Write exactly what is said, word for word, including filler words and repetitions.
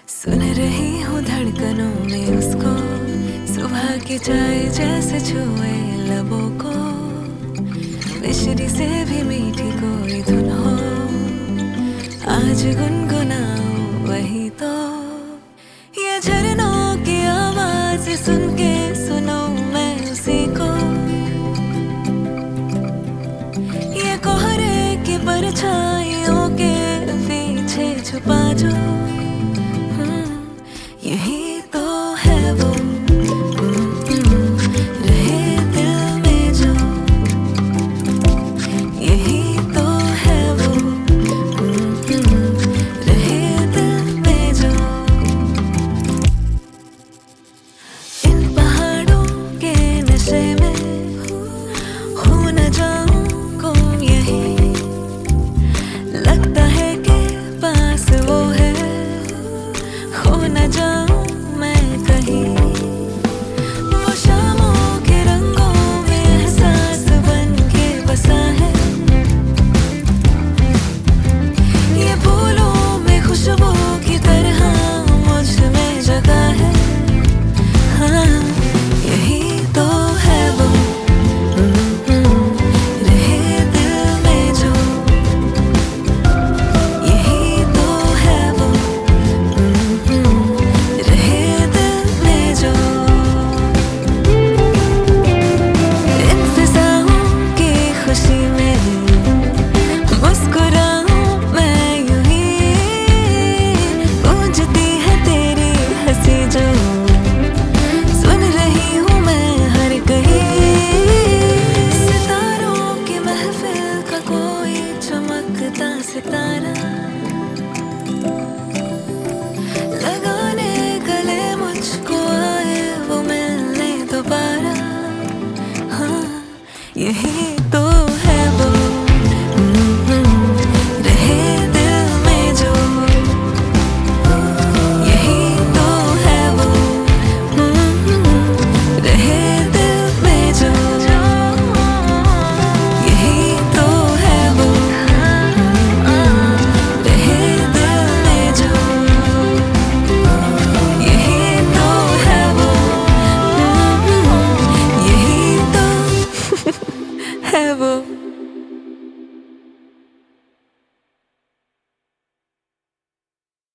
सुन रही हूँ धड़कनों में उसको, सुबह की चाय जैसे छुए लबों को, मिश्री से भी मीठी कोई धुन हो, आज गुनगुनाऊं वही तो। ये झरनों की आवाज सुन के सुनूं मैं उसी को, ये कोहरे की परछाइयों के पीछे छुपा जो यही